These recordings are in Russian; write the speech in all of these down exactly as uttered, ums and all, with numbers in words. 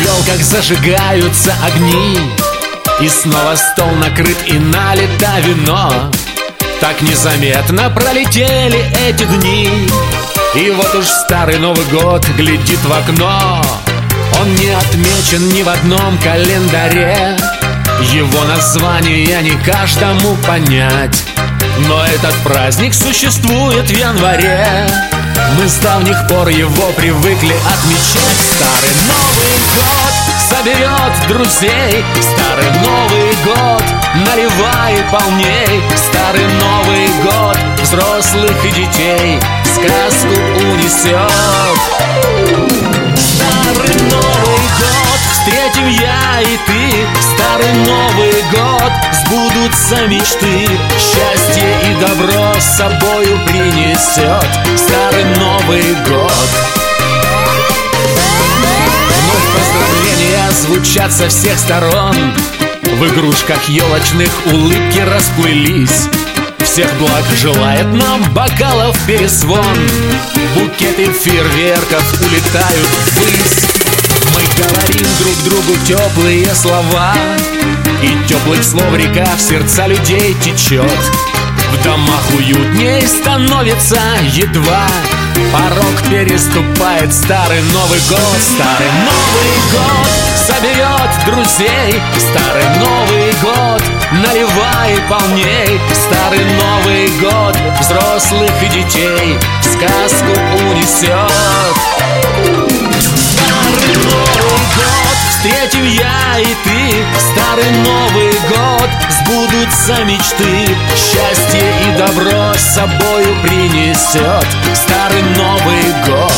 елках зажигаются огни, и снова стол накрыт и налито вино. Так незаметно пролетели эти дни, и вот уж старый Новый год глядит в окно. Он не отмечен ни в одном календаре, его название не каждому понять. Но этот праздник существует в январе, мы с давних пор его привыкли отмечать. Старый Новый год соберет друзей, старый Новый год наливай полней. Старый Новый год взрослых и детей в сказку унесет. Старый Новый год встретим я и ты, старый Новый год сбудутся мечты, счастье и добро с собою принесет старый Новый год. Вновь поздравления звучат со всех сторон, в игрушках елочных улыбки расплылись. Всех благ желает нам бокалов перезвон, букеты фейерверков улетают ввысь. Мы говорим друг другу теплые слова, и теплых слов река в сердца людей течет. В домах уютней становится едва порог переступает старый Новый год. Старый Новый год соберет друзей, старый Новый год наливай полней. Старый Новый год взрослых и детей в сказку унесет. Старый Новый год встретим я и ты, старый Новый год сбудутся мечты, счастье и добро с собою принесет старый Новый год.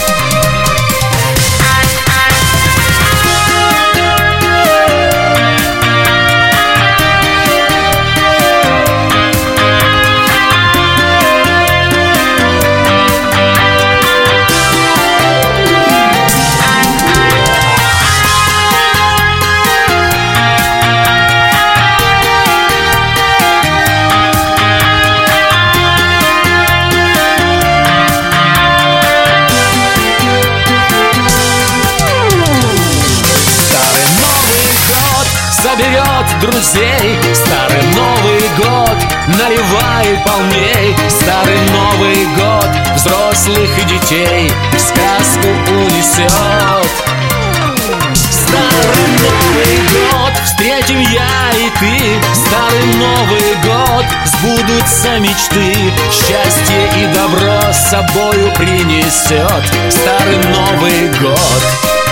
Соберет друзей, старый Новый год наливай полней. Старый Новый год взрослых и детей в сказку унесет. Старый Новый год встретим я и ты, старый Новый год сбудутся мечты, счастье и добро с собою принесет старый Новый год.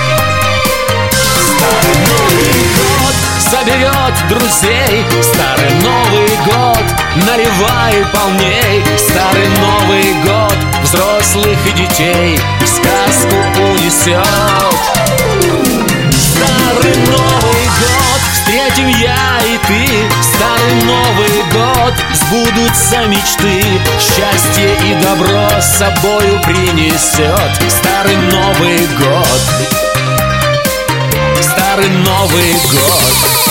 Старый Новый год соберет друзей, старый Новый год наливай полней. Старый Новый год взрослых и детей в сказку унесет. Старый Новый год встретим я и ты, старый Новый год сбудутся мечты, счастье и добро с собою принесет старый Новый год. Старый Новый год.